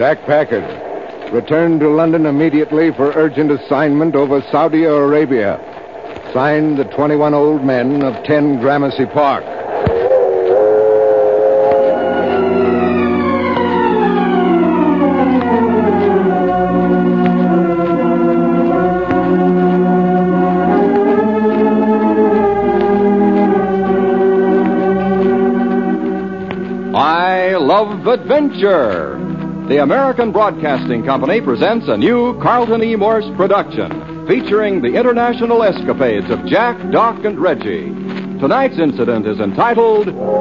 Jack Packard. Returned to London immediately for urgent assignment over Saudi Arabia. Signed, the 21 old men of 10 Gramercy Park. I Love Adventure. The American Broadcasting Company presents a new Carlton E. Morse production featuring the international escapades of Jack, Doc, and Reggie. Tonight's incident is entitled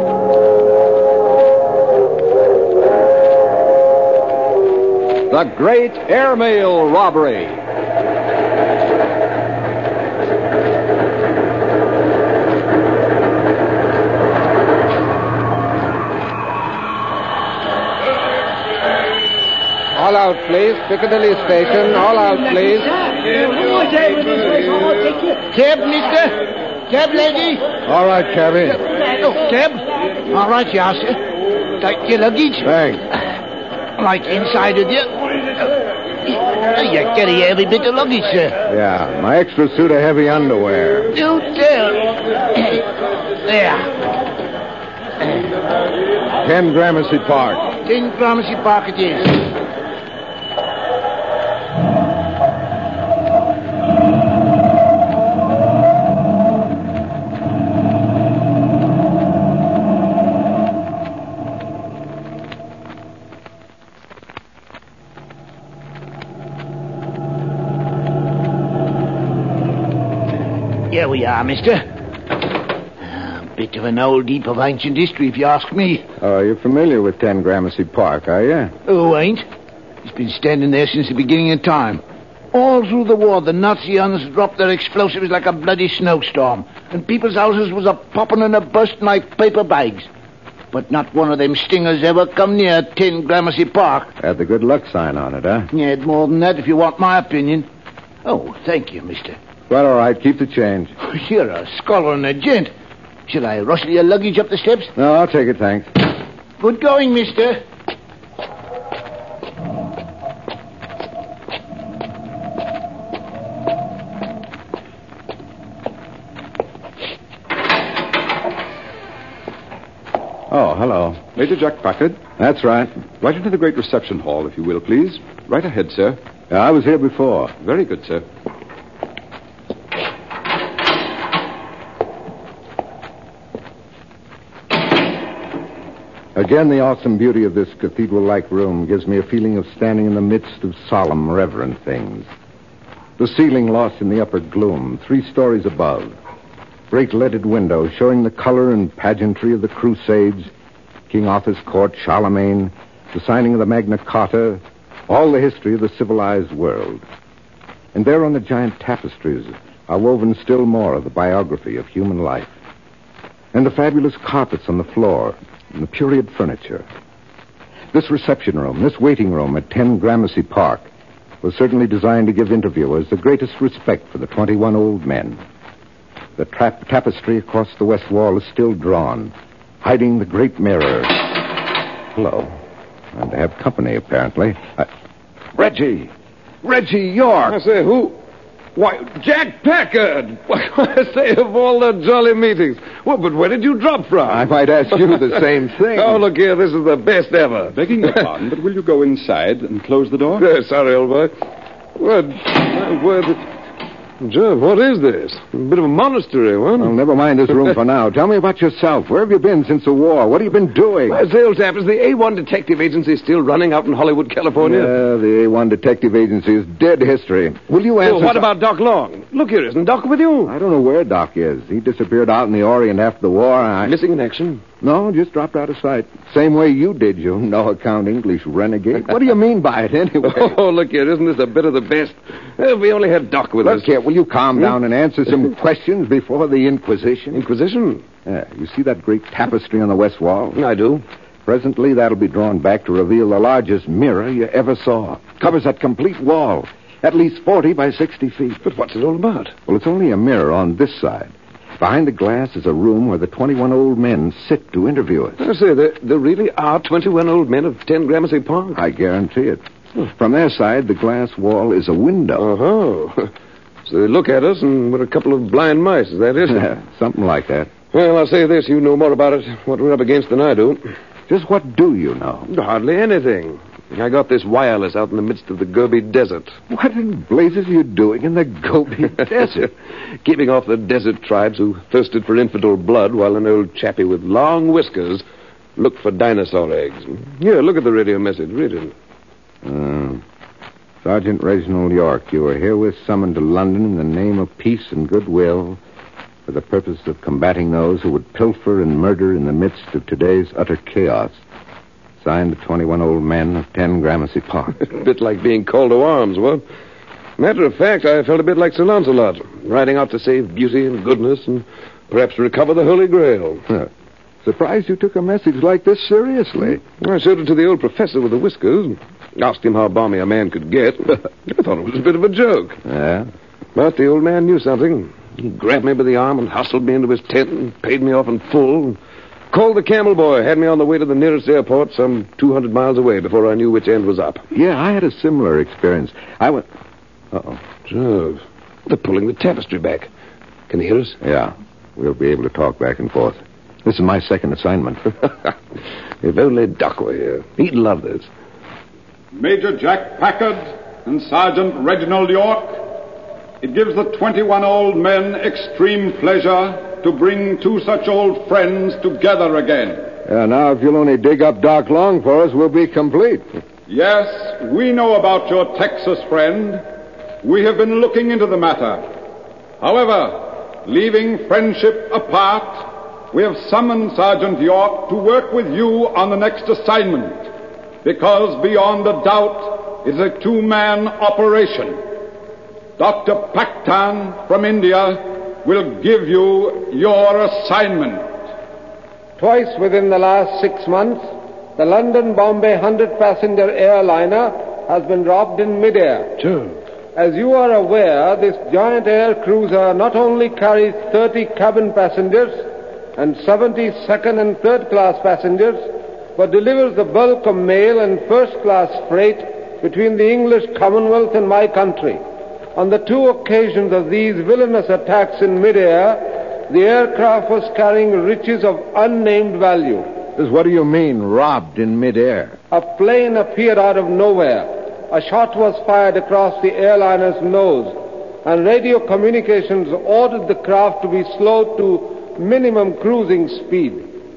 The Great Airmail Robbery. All out, please. Piccadilly Station. All out, please. Cab, mister? Cab, lady? All right, cabby. Cab? All right, yes, sir. Take your luggage. Thanks. Right inside of you. You carry every bit of luggage, sir. Yeah, my extra suit of heavy underwear. You tell. There. 10 Gramercy Park. 10 Gramercy Park it is. Here we are, mister. A bit of an old heap of ancient history, if you ask me. Oh, you're familiar with 10 Gramercy Park, are you? Who ain't? It's been standing there since the beginning of time. All through the war, the Nazi Huns dropped their explosives like a bloody snowstorm, and people's houses was a-popping and a-busting like paper bags. But not one of them stingers ever come near 10 Gramercy Park. Had the good luck sign on it, huh? Yeah, it's more than that, if you want my opinion. Oh, thank you, mister. Well, all right, keep the change. You're a scholar and a gent. Should I rustle your luggage up the steps? No, I'll take it, thanks. Good going, mister. Oh, hello. Major Jack Packard. That's right. Right into the great reception hall, if you will, please. Right ahead, sir. Yeah, I was here before. Very good, sir. Again, the awesome beauty of this cathedral-like room gives me a feeling of standing in the midst of solemn, reverent things. The ceiling lost in the upper gloom, 3 stories above. Great leaded windows showing the color and pageantry of the Crusades, King Arthur's court, Charlemagne, the signing of the Magna Carta, all the history of the civilized world. And there on the giant tapestries are woven still more of the biography of human life. And the fabulous carpets on the floor, and the period furniture. This reception room, this waiting room at 10 Gramercy Park, was certainly designed to give interviewers the greatest respect for the 21 old men. The tapestry across the west wall is still drawn, hiding the great mirror. Hello. And to have company, apparently. Reggie! Reggie York! I say, who? Why, Jack Packard! Why, I say, of all the jolly meetings. Well, but where did you drop from? I might ask you the same thing. Oh, look here, this is the best ever. Begging your pardon, but will you go inside and close the door? Sorry, old boy. Joe, what is this? A bit of a monastery, huh? Well, never mind this room for now. Tell me about yourself. Where have you been since the war? What have you been doing? Well, say, old chap, is the A1 Detective Agency still running out in Hollywood, California? Yeah, the A1 Detective Agency is dead history. Will you answer... Well, what about Doc Long? Look here, isn't Doc with you? I don't know where Doc is. He disappeared out in the Orient after the war. Missing in action? No, just dropped out of sight. Same way you did, you no-account English renegade. What do you mean by it, anyway? Oh, look here, isn't this a bit of the best? If we only had Doc with us. Look here, will you calm down and answer some questions before the Inquisition? Inquisition? Yeah, you see that great tapestry on the west wall? I do. Presently, that'll be drawn back to reveal the largest mirror you ever saw. Covers that complete wall, at least 40 by 60 feet. But what's it all about? Well, it's only a mirror on this side. Behind the glass is a room where the 21 old men sit to interview us. I say, there really are 21 old men of 10 Gramercy Park. I guarantee it. From their side, the glass wall is a window. Oh. So they look at us and we're a couple of blind mice, is that it? Yeah, something like that. Well, I'll say this. You know more about it, what we're up against, than I do. Just what do you know? Hardly anything. I got this wireless out in the midst of the Gobi Desert. What in blazes are you doing in the Gobi Desert? Keeping off the desert tribes who thirsted for infidel blood while an old chappie with long whiskers looked for dinosaur eggs. Here, look at the radio message. Read it. Sergeant Reginald York, you are herewith summoned to London in the name of peace and goodwill for the purpose of combating those who would pilfer and murder in the midst of today's utter chaos. Signed, the 21 old men of 10 Gramercy Park. A bit like being called to arms, what? Matter of fact, I felt a bit like Sir Lancelot, riding out to save beauty and goodness and perhaps recover the Holy Grail. Surprised you took a message like this seriously. I showed it to the old professor with the whiskers. Asked him how balmy a man could get. I thought it was a bit of a joke. Yeah? But the old man knew something. He grabbed me by the arm and hustled me into his tent and paid me off in full. Called the camel boy, had me on the way to the nearest airport some 200 miles away before I knew which end was up. Yeah, I had a similar experience. I went... Uh-oh. Jove. They're pulling the tapestry back. Can you hear us? Yeah. We'll be able to talk back and forth. This is my second assignment. If only Doc were here. He'd love this. Major Jack Packard and Sergeant Reginald York, it gives the 21 old men extreme pleasure to bring two such old friends together again. Now, if you'll only dig up Doc Long for us, we'll be complete. Yes, we know about your Texas friend. We have been looking into the matter. However, leaving friendship apart, we have summoned Sergeant York to work with you on the next assignment, because beyond a doubt, it is a two-man operation. Dr. Paktan from India will give you your assignment. Twice within the last 6 months, the London-Bombay 100-passenger airliner has been robbed in midair. Sure. As you are aware, this giant air cruiser not only carries 30 cabin passengers and 70 second and third class passengers, but delivers the bulk of mail and first class freight between the English Commonwealth and my country. On the two occasions of these villainous attacks in midair, the aircraft was carrying riches of unnamed value. What do you mean, robbed in midair? A plane appeared out of nowhere. A shot was fired across the airliner's nose, and radio communications ordered the craft to be slowed to minimum cruising speed.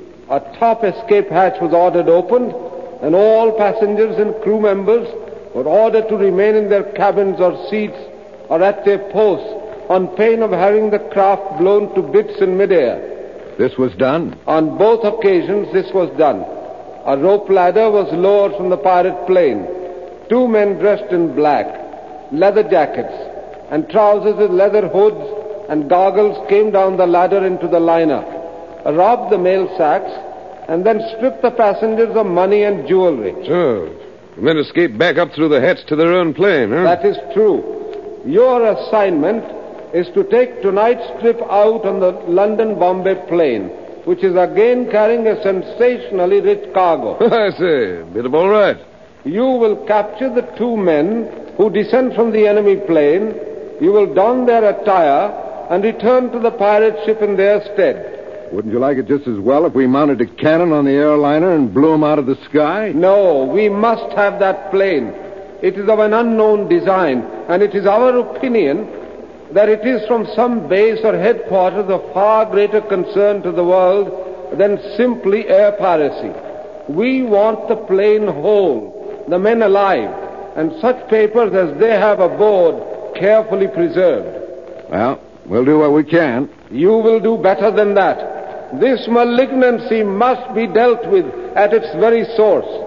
A top escape hatch was ordered opened, and all passengers and crew members were ordered to remain in their cabins or seats or at their posts on pain of having the craft blown to bits in midair. This was done? On both occasions, this was done. A rope ladder was lowered from the pirate plane. Two men dressed in black, leather jackets, and trousers with leather hoods and goggles came down the ladder into the liner, robbed the mail sacks, and then stripped the passengers of money and jewelry. Sure. And then escaped back up through the hatch to their own plane, huh? That is true. Your assignment is to take tonight's trip out on the London-Bombay plane, which is again carrying a sensationally rich cargo. I say, bit of all right. You will capture the two men who descend from the enemy plane. You will don their attire and return to the pirate ship in their stead. Wouldn't you like it just as well if we mounted a cannon on the airliner and blew them out of the sky? No, we must have that plane. It is of an unknown design, and it is our opinion that it is from some base or headquarters of far greater concern to the world than simply air piracy. We want the plane whole, the men alive, and such papers as they have aboard carefully preserved. Well, we'll do what we can. You will do better than that. This malignancy must be dealt with at its very source.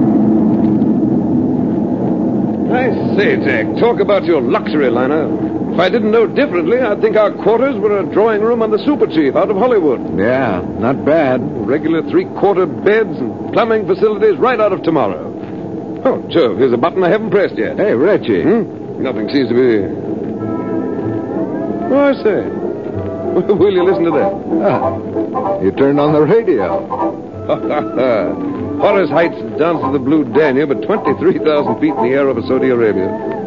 I say, Jack, talk about your luxury liner. If I didn't know differently, I'd think our quarters were a drawing room on the Super Chief out of Hollywood. Yeah, not bad. Regular three-quarter beds and plumbing facilities right out of tomorrow. Oh, Joe, here's a button I haven't pressed yet. Hey, Reggie. Nothing seems to be... Oh, I say. Will you listen to that? You turned on the radio. Horace Heights Dance of the Blue Danube at 23,000 feet in the air over Saudi Arabia.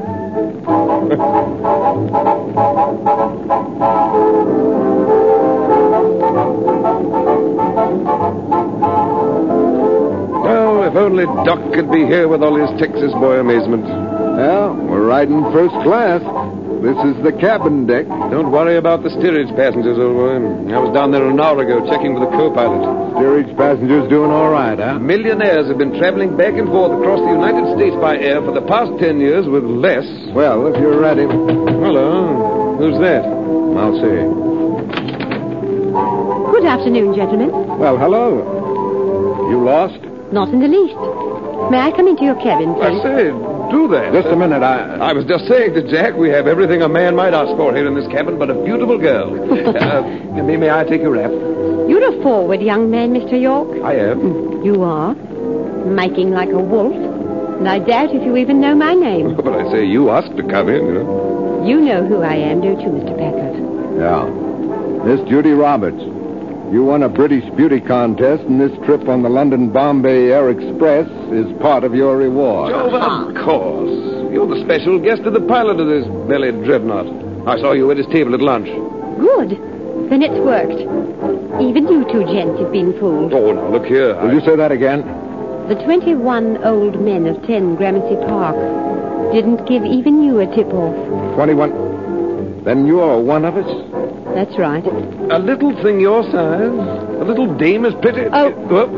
Well, if only Doc could be here with all his Texas boy amazement. Well, we're riding first class. This is the cabin deck. Don't worry about the steerage passengers, old boy. I was down there an hour ago checking with the co-pilot. Steerage passengers doing all right, huh? Millionaires have been traveling back and forth across the United States by air for the past 10 years with less. Well, if you're ready. Hello. Who's that? I'll see. Good afternoon, gentlemen. Well, hello. You lost? Not in the least. May I come into your cabin, I please? say, do that. Just a minute. I was just saying to Jack, we have everything a man might ask for here in this cabin but a beautiful girl. May I take your wrap? You're a forward young man, Mr. York. I am. You are. Making like a wolf. And I doubt if you even know my name. But I say, you asked to come in, you know. You know who I am, don't you, Mr. Packard? Yeah. Miss Judy Roberts. You won a British beauty contest, and this trip on the London-Bombay Air Express is part of your reward. Oh, of course. You're the special guest of the pilot of this belly dreadnought. I saw you at his table at lunch. Good. Then it's worked. Even you two gents have been fooled. Oh, now, look here. Will you say that again? The 21 old men of 10 Gramercy Park didn't give even you a tip-off. 21. Then you're one of us? That's right. A little thing your size, a little dame as pretty... Oh.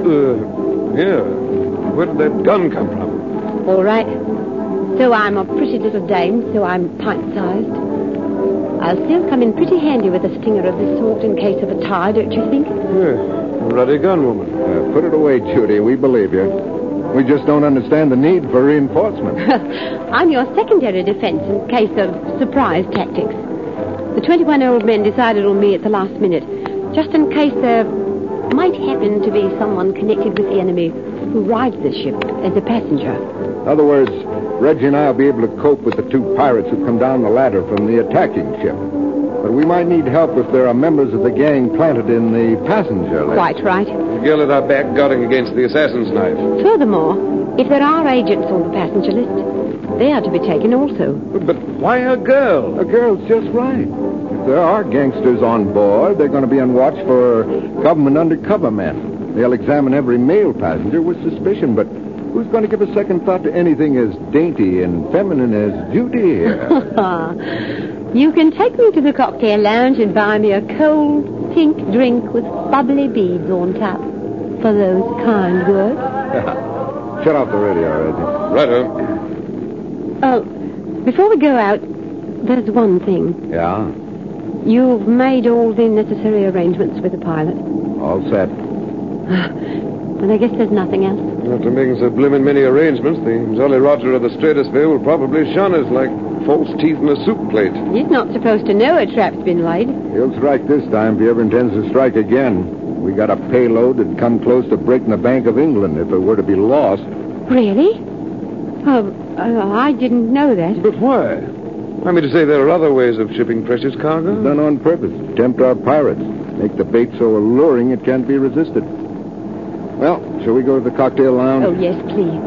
Yeah. Where did that gun come from? All right. So I'm a pretty little dame, so I'm pint-sized. I'll still come in pretty handy with a stinger of this sort in case of a tie, don't you think? Yeah. Ruddy gun woman. Put it away, Judy. We believe you. We just don't understand the need for reinforcement. I'm your secondary defense in case of surprise tactics. The 21 old men decided on me at the last minute, just in case there might happen to be someone connected with the enemy who rides the ship as a passenger. In other words, Reggie and I will be able to cope with the two pirates who come down the ladder from the attacking ship. But we might need help if there are members of the gang planted in the passenger list. Quite right. The girl at our back guarding against the assassin's knife. Furthermore, if there are agents on the passenger list, they are to be taken also. But why a girl? A girl's just right. If there are gangsters on board, they're going to be on watch for government undercover men. They'll examine every male passenger with suspicion, but who's going to give a second thought to anything as dainty and feminine as Judy here? You can take me to the cocktail lounge and buy me a cold, pink drink with bubbly beads on top for those kind words. Shut off the radio, Reggie. Righto. Oh, before we go out, there's one thing. Yeah? You've made all the necessary arrangements with the pilot. All set. And I guess there's nothing else. After making so blimmin' many arrangements, the Jolly Roger of the Stratosphere will probably shun us like false teeth in a soup plate. He's not supposed to know a trap's been laid. He'll strike this time if he ever intends to strike again. We got a payload that'd come close to breaking the Bank of England if it were to be lost. Really? Oh, I didn't know that. But why? I mean to say there are other ways of shipping precious cargo. Done on purpose to tempt our pirates. Make the bait so alluring it can't be resisted. Well, shall we go to the cocktail lounge? Oh, yes, please.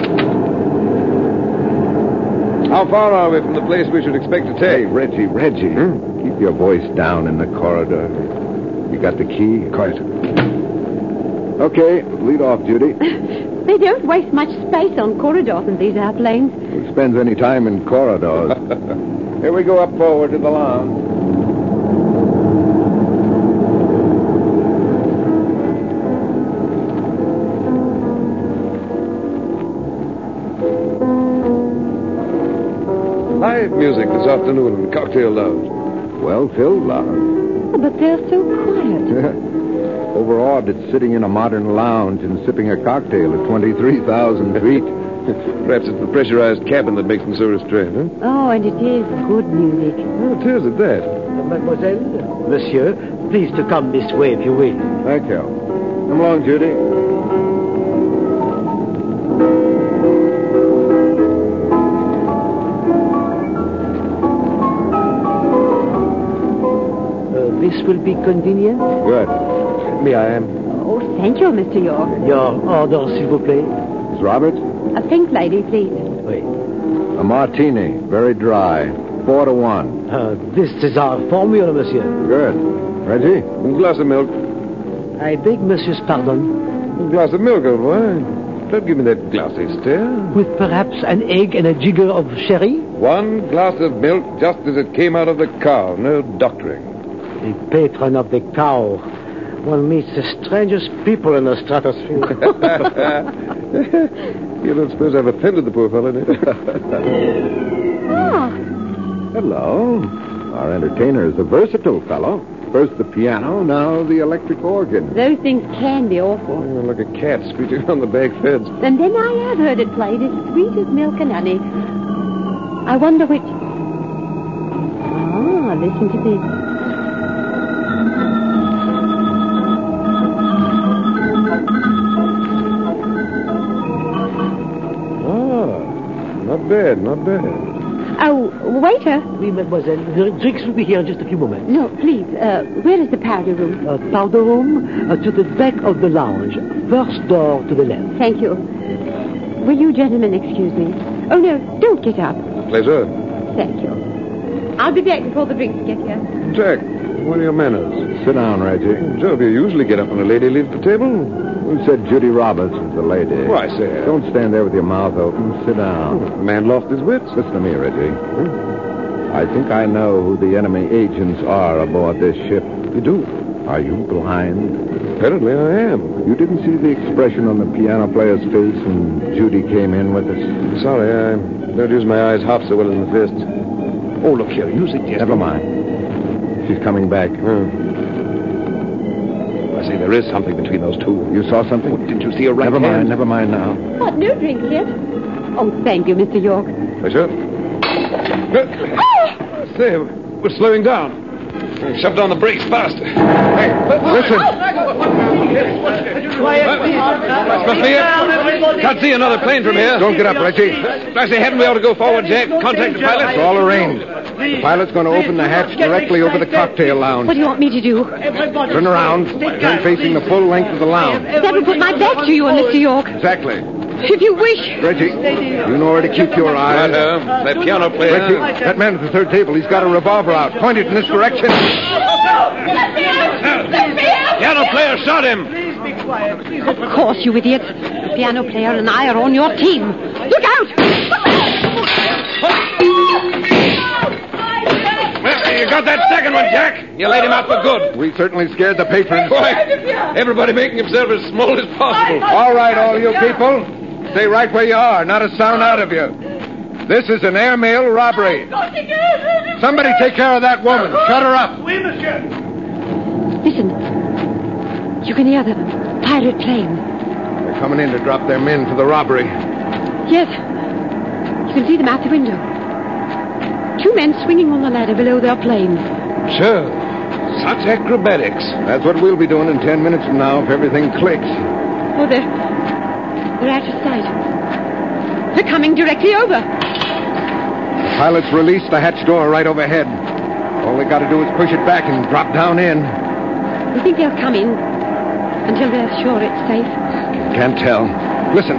How far are we from the place we should expect to Hey, take? Reggie. Keep your voice down in the corridor. You got the key? Quiet. Okay, lead off, Judy. They don't waste much space on corridors in these airplanes. Who spends any time in corridors? Here we go up forward to the lounge. Live music this afternoon in the cocktail lounge. Well-filled lounge. Oh, but they're so quiet. Overawed at sitting in a modern lounge and sipping a cocktail at 23,000 feet. Perhaps it's the pressurized cabin that makes them so restrained, huh? Oh, and it is good music. Oh, it is at that. Mademoiselle, monsieur, please to come this way if you will. Thank you. Come along, Judy. This will be convenient. Good. Me, I am. Oh, thank you, Mr. York. Your order, s'il vous plaît. Miss Roberts? A pink lady, please. Oui. A martini, very dry. 4-1. This is our formula, monsieur. Good. Reggie? A glass of milk. I beg monsieur's pardon. A glass of milk, old boy. Don't give me that glassy stare. With perhaps an egg and a jigger of sherry? One glass of milk just as it came out of the cow. No doctoring. The patron of the cow. One meets the strangest people in the stratosphere. You don't suppose I've offended the poor fellow, do you? Ah, Hello. Our entertainer is a versatile fellow. First the piano, now the electric organ. those things can be awful. Oh, like a cat screeching on the back fence. And then I have heard it played as sweet as milk and honey. I wonder which... Ah, listen to this. Not bad, not bad. Oh, waiter. Oui, mademoiselle. The drinks will be here in just a few moments. No, please, where is the powder room? Powder room to the back of the lounge. First door to the left. Thank you. Will you gentlemen excuse me? Oh, no, don't get up. Pleasure. Thank you. I'll be back before the drinks get here. Jack, what are your manners? Sit down, Reggie. Joe, you usually get up when a lady leaves the table. Who said Judy Roberts is the lady? Why, sir? Don't stand there with your mouth open. Sit down. The man lost his wits. Listen to me, Reggie. I think I know who the enemy agents are aboard this ship. You do? Are you blind? Apparently I am. You didn't see the expression on the piano player's face when Judy came in with us? Sorry, I don't use my eyes half so well in the fist. Oh, look here, you suggest... Never mind. She's coming back. I say there is something between those two. You saw something? Oh, didn't you see a right Never mind, hand? never mind now. What, no drinks yet? Oh, thank you, Mr. York. Pleasure. Say, we're slowing down. Shove down the brakes faster. Hey, listen. Must be it. Can't see another plane from here. Don't get up, Reggie. I say, hadn't we ought to go forward, Jack? Contact the pilot. It's all arranged. The pilot's going to open the hatch directly over the cocktail lounge. What do you want me to do? Turn around. Turn facing the full length of the lounge. That will put my back to you and Mr. York. Exactly. If you wish. Reggie, you know where to keep your eyes. That piano player. Reggie, that man at the third table, he's got a revolver out. Point it in this direction. Piano player shot him. Of course, you idiots. The piano player and I are on your team. Look out! Well, you got that second one, Jack. You laid him out for good. We certainly scared the patrons. Boy, everybody making himself as small as possible. All right, all you people. Stay right where you are. Not a sound out of you. This is an airmail robbery. Somebody take care of that woman. Shut her up. Listen. You can hear the pirate plane. They're coming in to drop their men for the robbery. Yes. You can see them out the window. Two men swinging on the ladder below their plane. Sure. Such acrobatics. That's what we'll be doing in 10 minutes from now if everything clicks. Oh, they're out of sight. They're coming directly over. The pilots released the hatch door right overhead. All they got to do is push it back and drop down in. You think they'll come in until they're sure it's safe? Can't tell. Listen.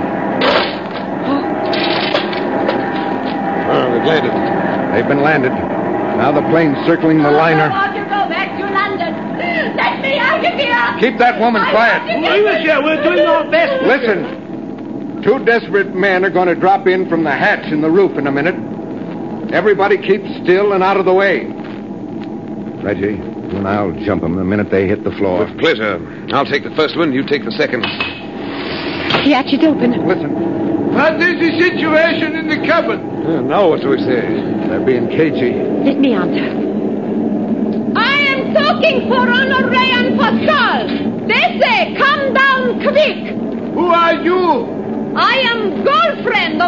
Oh, they've landed. They've been landed. Now the plane's circling the liner. I want to go back to London. Let me out of here. Keep that woman quiet. We're doing our best. Listen. Two desperate men are going to drop in from the hatch in the roof in a minute. Everybody keep still and out of the way. Reggie, you and I'll jump them the minute they hit the floor. With pleasure. I'll take the first one, you take the second. The hatch is open. Listen. What is the situation in the cabin? Now what do we say? They're being cagey. Let me answer. I am talking for Honoré and Pascal. They say, come down quick. Who are you? I am girlfriend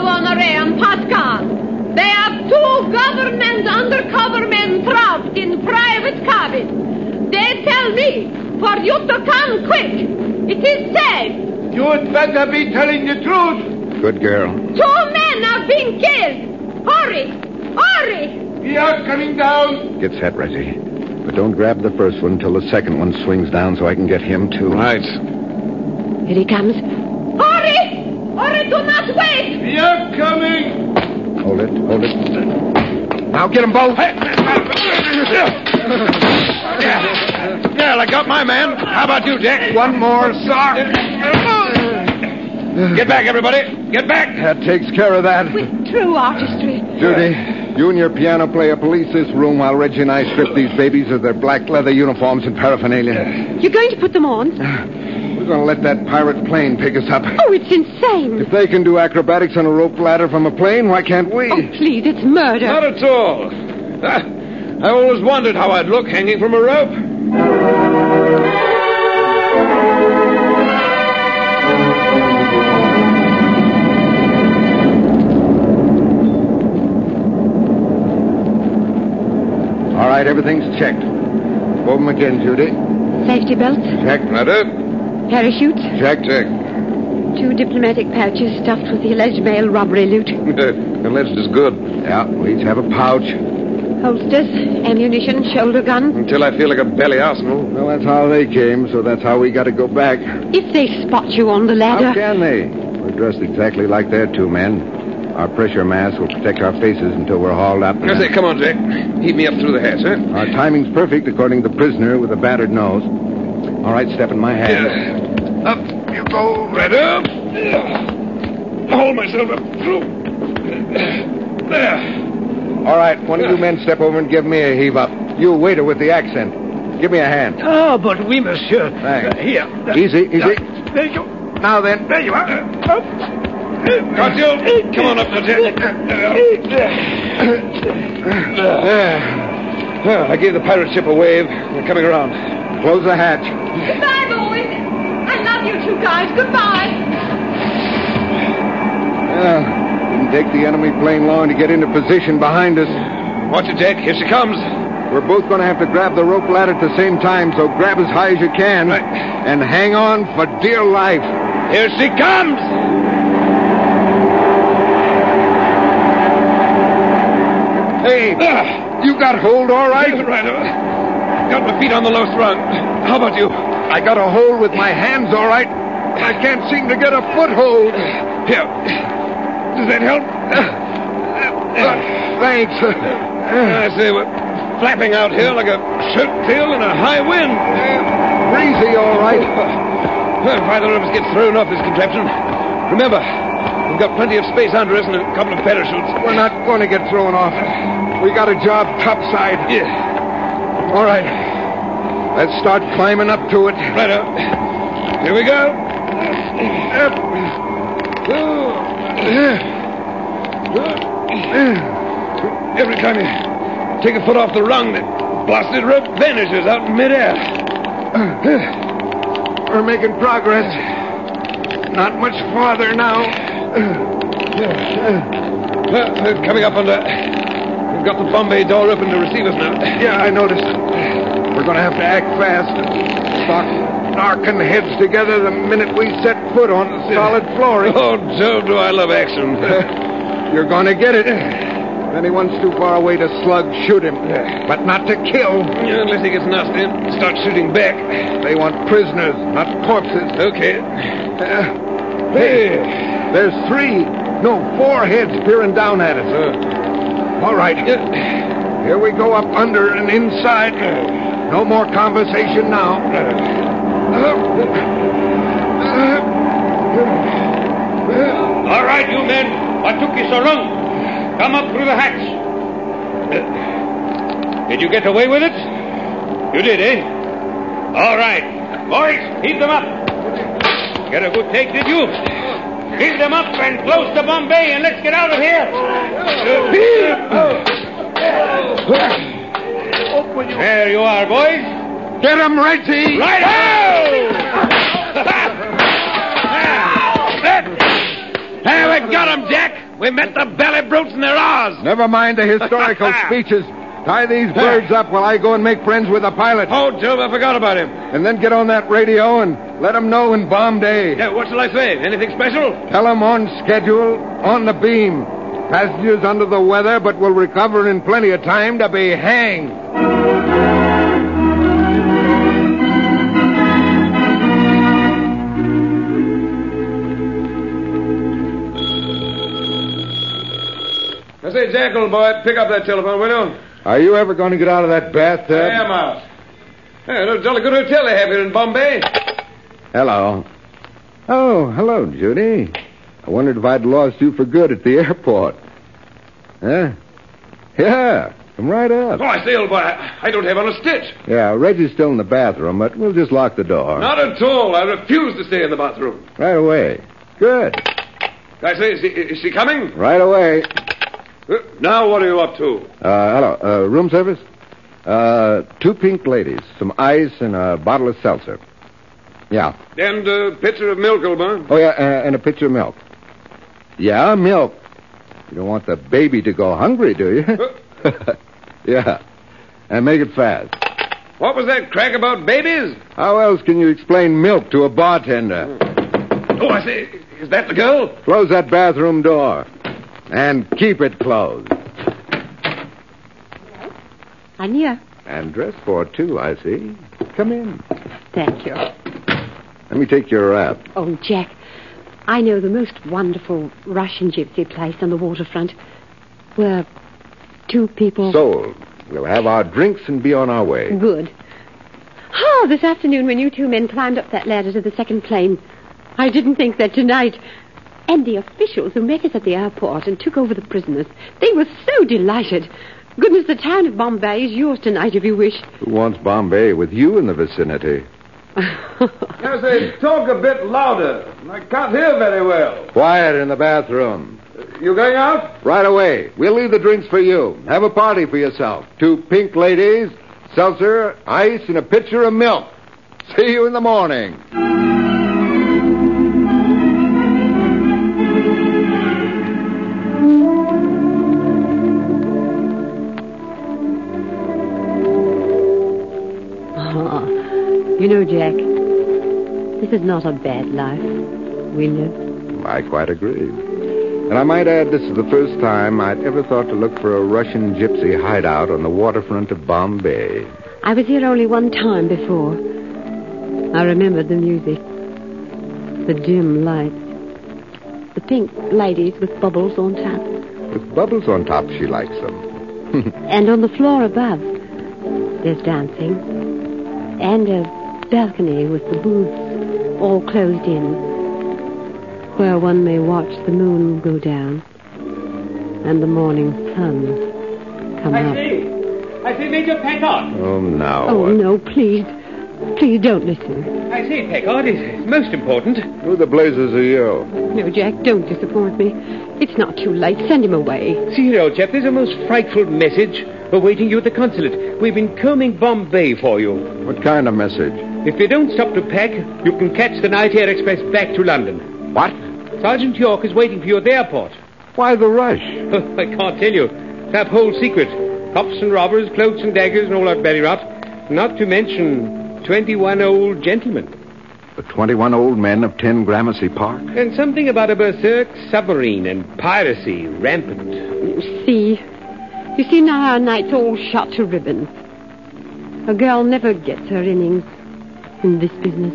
office. They tell me for you to come quick. It is safe. You'd better be telling the truth. Good girl. 2 men are being killed. Hurry! Hurry! We are coming down. Get set, Reggie. But don't grab the first one till the second one swings down so I can get him, too. Right. Here he comes. Hurry! Hurry, do not wait! We are coming. Hold it. Now get them both. Yeah, I got my man. How about you, Jack? One more, sir. Get back, everybody. Get back. That takes care of that. With true artistry. Judy, you and your piano player police this room while Reggie and I strip these babies of their black leather uniforms and paraphernalia. You're going to put them on? We're going to let that pirate plane pick us up. Oh, it's insane. If they can do acrobatics on a rope ladder from a plane, why can't we? Oh, please, it's murder. Not at all. I always wondered how I'd look hanging from a rope. All right, everything's checked. Over them again, Judy. Safety belts, Check. parachutes, Check. 2 diplomatic pouches stuffed with the alleged mail robbery loot, Alleged is good. Yeah, we each have a pouch. holsters, ammunition, shoulder guns. Until I feel like a belly arsenal. Well, that's how they came, so that's how we got to go back. If they spot you on the ladder... How can they? We're dressed exactly like their 2 men. Our pressure mask will protect our faces until we're hauled up. I say, come on, Jack. Heave me up through the hatch, huh? Our timing's perfect, according to the prisoner with a battered nose. All right, step in my hand. Up you go. Right up. Hold myself up through. There. All right, one of you men step over and give me a heave up. You waiter with the accent. Give me a hand. Oh, but oui, monsieur. Thanks. Here. Easy. There you. Now then. There you are. Got you. Come on up now, Jack. Well, I gave the pirate ship a wave. We're coming around. Close the hatch. Goodbye, boys. I love you 2 guys. Goodbye. Didn't take the enemy plane long to get into position behind us. Watch it, Jack. Here she comes. We're both going to have to grab the rope ladder at the same time, so grab as high as you can. Right. And hang on for dear life. Here she comes. Hey, you got hold all right? Right. Got my feet on the lowest rung. How about you? I got a hold with my hands all right. I can't seem to get a foothold. Here. Does that help? Thanks. I say, we're flapping out here like a shirt tail in a high wind. Breezy, all right. Well, if either of us gets thrown off this contraption, remember, we've got plenty of space under us and a couple of parachutes. We're not going to get thrown off. We got a job topside. Yeah. All right. Let's start climbing up to it. Right up. Here we go. Every time you take a foot off the rung, that blasted rope vanishes out in midair. We're making progress. Not much farther now. Well, we're coming up on that. We've got the Bombay door open to receive us now. Yeah, I noticed. We're going to have to act fast. Start knocking heads together the minute we set foot on solid flooring. Oh, Joe, do I love action. You're going to get it. If anyone's too far away to slug, shoot him. But not to kill. Yeah, unless he gets knocked in, start shooting back. They want prisoners, not corpses. Okay. Hey, there's 4 heads peering down at us. All right. Here we go up under and inside. No more conversation now. All right, you men. What took you so long? Come up through the hatch. Did you get away with it? You did, eh? All right. Boys, heave them up. Get a good take, did you? Heave them up and close to Bombay, and let's get out of here. There you are, boys. Get him, Reggie. Right Hey, we got him, Jack. We met the belly brutes in their Oz. Never mind the historical speeches. Tie these birds up while I go and make friends with the pilot. Oh, Job, I forgot about him. And then get on that radio and let them know in Bombay. Yeah, what shall I say? Anything special? Tell them on schedule, on the beam. Passengers under the weather, but will recover in plenty of time to be hanged. I say, Jack, old boy, pick up that telephone, will you? Are you ever going to get out of that bathtub? I am out. Hey, a jolly good hotel they have here in Bombay. Hello. Oh, hello, Judy. I wondered if I'd lost you for good at the airport. Huh? Yeah, come right up. Oh, I say, old boy, I don't have on a stitch. Yeah, Reggie's still in the bathroom, but we'll just lock the door. Not at all. I refuse to stay in the bathroom. Right away. Good. I say, is she coming? Right away. Now what are you up to? Hello. Room service? 2 pink ladies, some ice, and a bottle of seltzer. Yeah. And a pitcher of milk, old boy. Oh, yeah, and a pitcher of milk. Yeah, milk. You don't want the baby to go hungry, do you? Yeah. And make it fast. What was that crack about babies? How else can you explain milk to a bartender? Oh, I say, is that the girl? Close that bathroom door. And keep it closed. I'm here. And dressed for it, too, I see. Come in. Thank you. Let me take your wrap. Oh, Jack, I know the most wonderful Russian gypsy place on the waterfront where 2 people... Sold. We'll have our drinks and be on our way. Good. Oh, this afternoon when you 2 men climbed up that ladder to the second plane, I didn't think that tonight... And the officials who met us at the airport and took over the prisoners, they were so delighted. Goodness, the town of Bombay is yours tonight if you wish. Who wants Bombay with you in the vicinity? I say, talk a bit louder. I can't hear very well. Quiet in the bathroom. You going out? Right away. We'll leave the drinks for you. Have a party for yourself. 2 pink ladies, seltzer, ice, and a pitcher of milk. See you in the morning. You know, Jack, this is not a bad life we live. I quite agree. And I might add, this is the first time I'd ever thought to look for a Russian gypsy hideout on the waterfront of Bombay. I was here only one time before. I remembered the music, the dim lights, the pink ladies with bubbles on top. With bubbles on top, she likes them. And on the floor above, there's dancing. And a balcony with the booths all closed in, where one may watch the moon go down and the morning sun come up. I see, Major Packard. Oh, now. Oh, no, please. Please don't listen. I say, Packard, it's most important. Who the blazes are you? No, Jack, don't disappoint me. It's not too late. Send him away. See here, old chap, there's a most frightful message awaiting you at the consulate. We've been combing Bombay for you. What kind of message? If you don't stop to pack, you can catch the night air express back to London. What? Sergeant York is waiting for you at the airport. Why the rush? I can't tell you. It's our whole secret. Cops and robbers, cloaks and daggers, and all that belly rot. Not to mention 21 old gentlemen. The 21 old men of 10 Gramercy Park? And something about a berserk submarine and piracy rampant. You see now our night's all shot to ribbon. A girl never gets her innings in this business.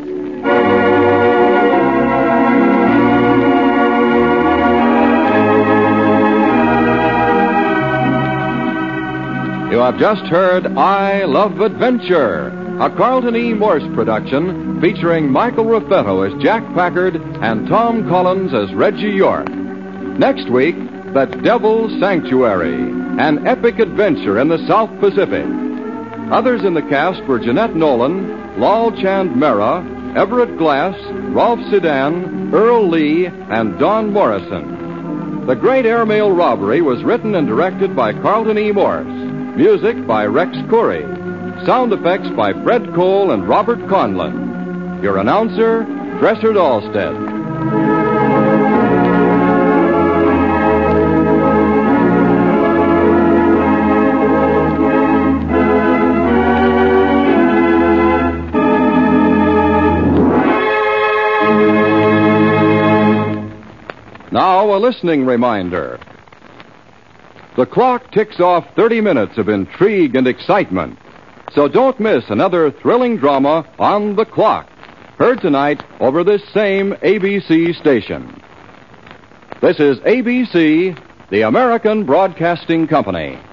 You have just heard I Love Adventure, a Carlton E. Morse production featuring Michael Raffetto as Jack Packard and Tom Collins as Reggie York. Next week, The Devil's Sanctuary, an epic adventure in the South Pacific. Others in the cast were Jeanette Nolan, Lal Chand Mehra, Everett Glass, Rolf Sedan, Earl Lee, and Don Morrison. The Great Airmail Robbery was written and directed by Carlton E. Morse. Music by Rex Corey. Sound effects by Fred Cole and Robert Conlon. Your announcer, Dresser Dahlstedt. Now, a listening reminder. The clock ticks off 30 minutes of intrigue and excitement. So don't miss another thrilling drama on The Clock, heard tonight over this same ABC station. This is ABC, the American Broadcasting Company.